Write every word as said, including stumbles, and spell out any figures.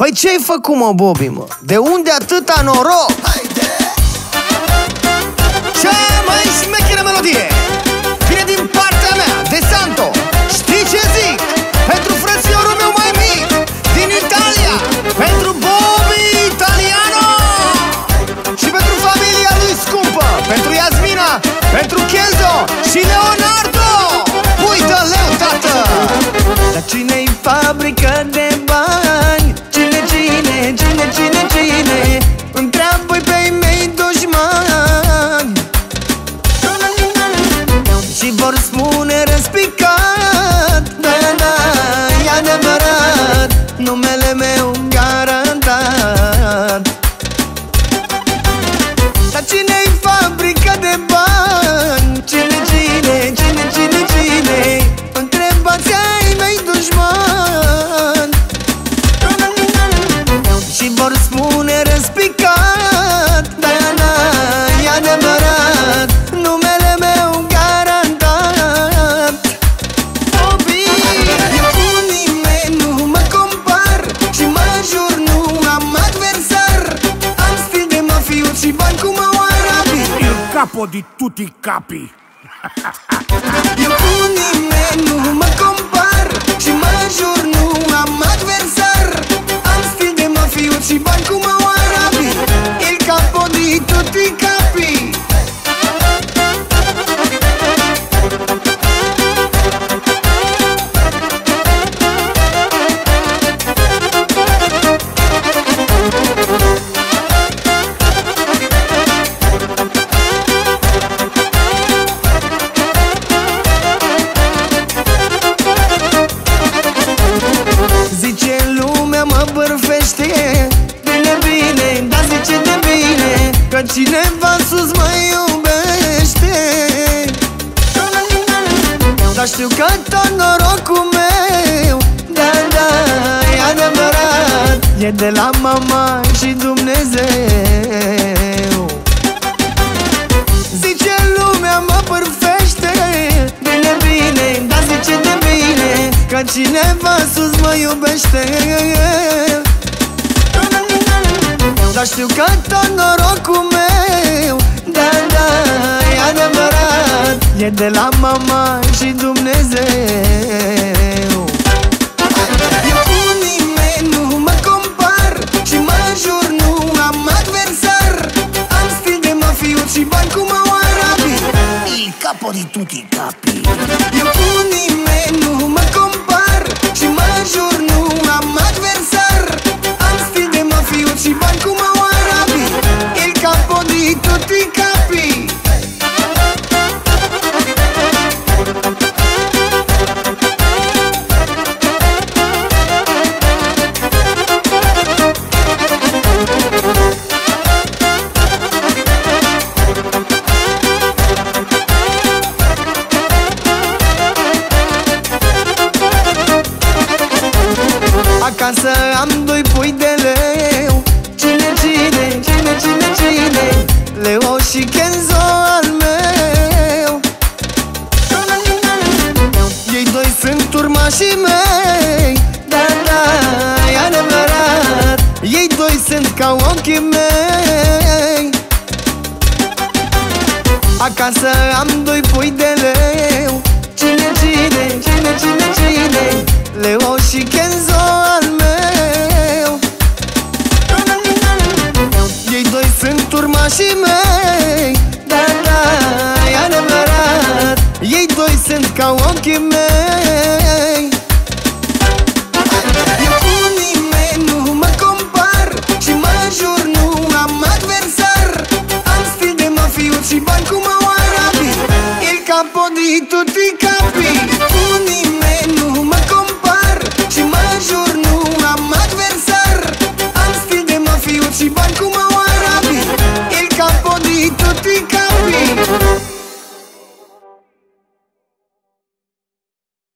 Păi ce-ai făcut, mă, Bobby, mă? De unde atâta noroc? Haide! Cea mai șmecheră melodie vine din partea mea, de Santo. Știi ce zic? Pentru frățiorul meu mai mic din Italia, pentru Bobby Italiano și pentru familia lui scumpă, pentru Iasmina, pentru Kenzo și Leonardo. Pui de leu, tată! Dar cine-i fabrică de bani? Cine, cine, cine, cine, cine? Întreabă-i pe-i mei dușmani și vor spune răspicat: da, da, e adevărat, numele meu garantat. Dar cine-i fabrica de bani? Cine, cine, cine, cine, cine? Întrebați ai mei dușmani și vor spune răspicat: da, da, e adevărat, numele meu garantat. Bobby, eu cu nimeni nu mă compar și mă jur nu am adversar. Am stil de mafiot și bani cum au arabii. Il capo di tutti i capi. Eu cu nimeni nu mă compar și mă jur nu am adversar. Am stil de mafiot și bani cum au arabii. Il capo di tutti i capi. Zice lumea mă bârfește, bine, bine, dar zice de bine că cineva sus mă iubește. Dar știu că tot norocul meu, da, da, e adevărat, e de la mama și Dumnezeu. Zice lumea mă bârfește, bine, bine, dar zice de bine că cineva sus mă iubește. Dar știu că tot norocul meu, da, da, e adevărat, e de la mama și Dumnezeu. Eu cu nimeni nu mă compar și mă jur nu am adversar. Am stil de mafiot și bani cum au arabii. Il capo di tutti i capi. Eu cu nimeni nu mă compar și mă jur nu am adversar. Am stil de mafiot și bani cum au arabii. Il capo di tutti i capi. Acasă am doi pui de leu. Cine, cine, cine, cine, cine? Leo și Kenzo al meu. Ei doi sunt urmașii mei, da, da, e adevărat, ei doi sunt ca ochii mei. Acasă am doi pui de leu. Cine, cine, cine, cine, cine? Leo și Kenzo al meu. Ei doi sunt urmașii mei, da, da, e adevărat, ei doi sunt ca ochii mei. Eu cu nimeni nu mă compar și mă jur nu am adversar. Am stil de mafiot și bani cum au arabii. Il capo di tutti i capi.